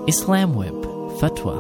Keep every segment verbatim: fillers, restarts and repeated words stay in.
Islam Web Fatwa.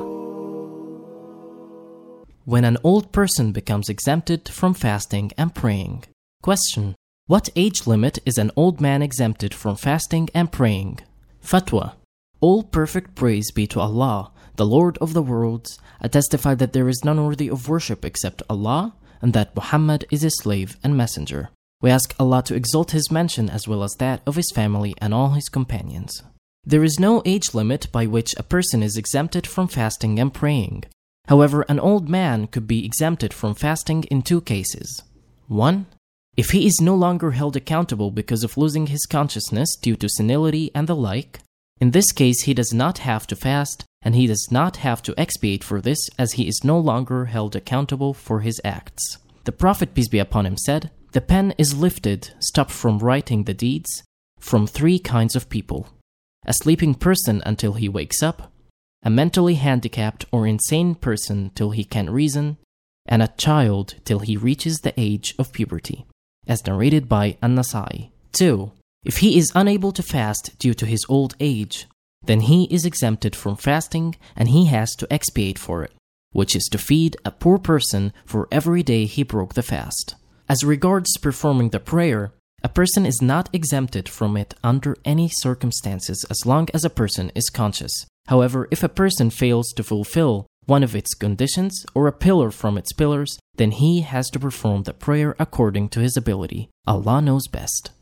When an old person becomes exempted from fasting and praying. Question: what age limit is an old man exempted from fasting and praying? Fatwa: all perfect praise be to Allah, the Lord of the worlds. I testify that there is none worthy of worship except Allah, and that Muhammad is his slave and messenger. We ask Allah to exalt his mention as well as that of his family and all his companions. There is no age limit by which a person is exempted from fasting and praying. However, an old man could be exempted from fasting in two cases. One, if he is no longer held accountable because of losing his consciousness due to senility and the like. In this case, he does not have to fast, and he does not have to expiate for this, as he is no longer held accountable for his acts. The Prophet, peace be upon him, said, "The pen is lifted, stopped from writing the deeds, from three kinds of people: a sleeping person until he wakes up, a mentally handicapped or insane person till he can reason, and a child till he reaches the age of puberty," as narrated by An-Nasai. Two, if he is unable to fast due to his old age, then he is exempted from fasting and he has to expiate for it, which is to feed a poor person for every day he broke the fast. As regards performing the prayer, a person is not exempted from it under any circumstances as long as a person is conscious. However, if a person fails to fulfill one of its conditions or a pillar from its pillars, then he has to perform the prayer according to his ability. Allah knows best.